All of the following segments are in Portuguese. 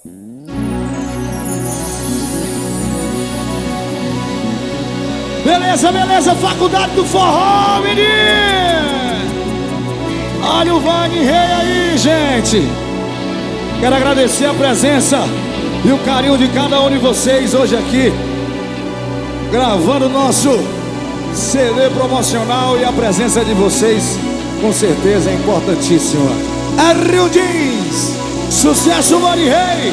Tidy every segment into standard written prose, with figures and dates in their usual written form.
Beleza, beleza, Faculdade do Forró, menino! Olha o Vani Rei aí, gente! Quero agradecer a presença e o carinho de cada um de vocês hoje aqui, gravando o nosso CD promocional, e a presença de vocês com certeza é importantíssima. É Rio Jeans, sucesso Vani Rei!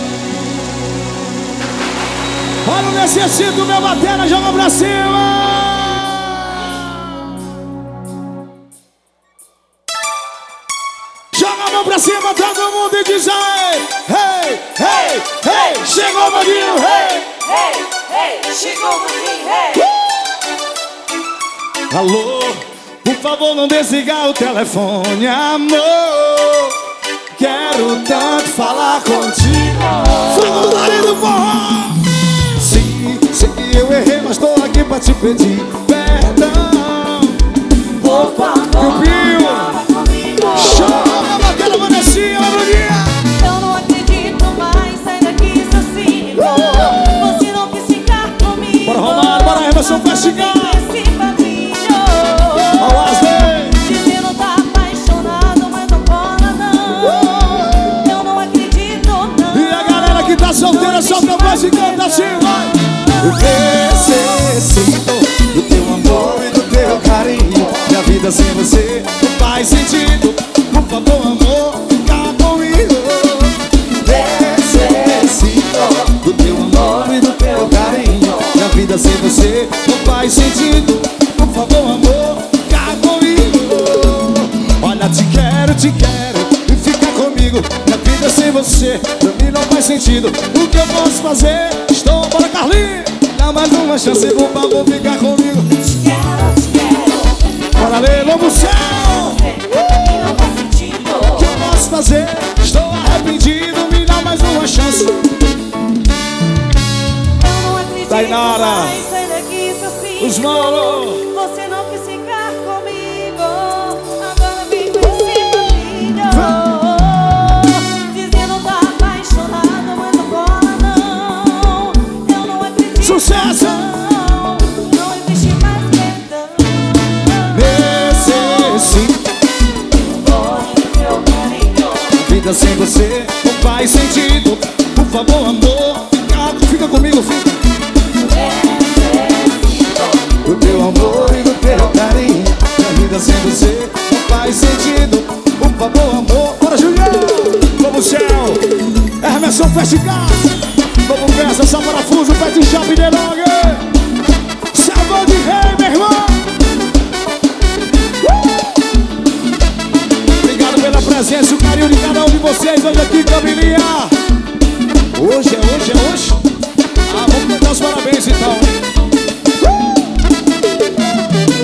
Olha o necessito, meu batera, joga pra cima! Joga a mão pra cima, todo mundo e diz aí! Hey, hey, hey, chegou o Maninho, hey! Hey, hey, chegou o Maninho, hey! Alô, por favor não desligar o telefone, amor. Quero tanto falar contigo. Faculdade do Forró! Sei que eu errei, mas tô aqui pra te pedir perdão. Por favor, fala comigo. Chama a bateria, Vanessinha, Bruninha. Eu não acredito mais, sai daqui, seu cínico. Você não quis ficar comigo. Bora Romário, bora Emerson, vai chegar. Esse padrinho dizendo tá apaixonado, mas não cola não. Eu não acredito não. E a galera que tá solteira, solta a voz e canta assim, vai. Necessito do teu amor e do teu carinho. Minha vida sem você não faz sentido. Por favor, amor, fica comigo. Necessito do teu amor e do teu carinho. Minha vida sem você não faz sentido. Por favor, amor, fica comigo. Olha, te quero e fica comigo. Minha vida sem você pra mim não faz sentido. O que eu posso fazer? Estou para Carlinhos. Dá mais uma chance, por favor, ficar comigo. Te quero. Bora ler, lobo céu. Não faz sentido. O que eu posso fazer? Estou arrependido, me dá mais uma chance. Eu não acredito Tainara, mais, sai daqui, seu filho. os malos. Você não quis ficar comigo. Agora vem com esse padrinho dizendo tá apaixonado, mas não cola não. Eu não acredito. Sucesso! Não existe mais perdão. Necessito. Meu carinho. Vida sem você não faz sentido. Por favor, amor, fica comigo, fica. Do teu amor e do teu carinho. Minha vida sem você não faz sentido. Por favor, amor. Bora, Julião! Vamos, céu! Emerson Festival. Vamos peça, só parafuso, Pet Shop de Nogue. Sabor de Rei, meu irmão! Obrigado pela presença e o carinho de cada um de vocês hoje aqui, Camilinha. Hoje é hoje.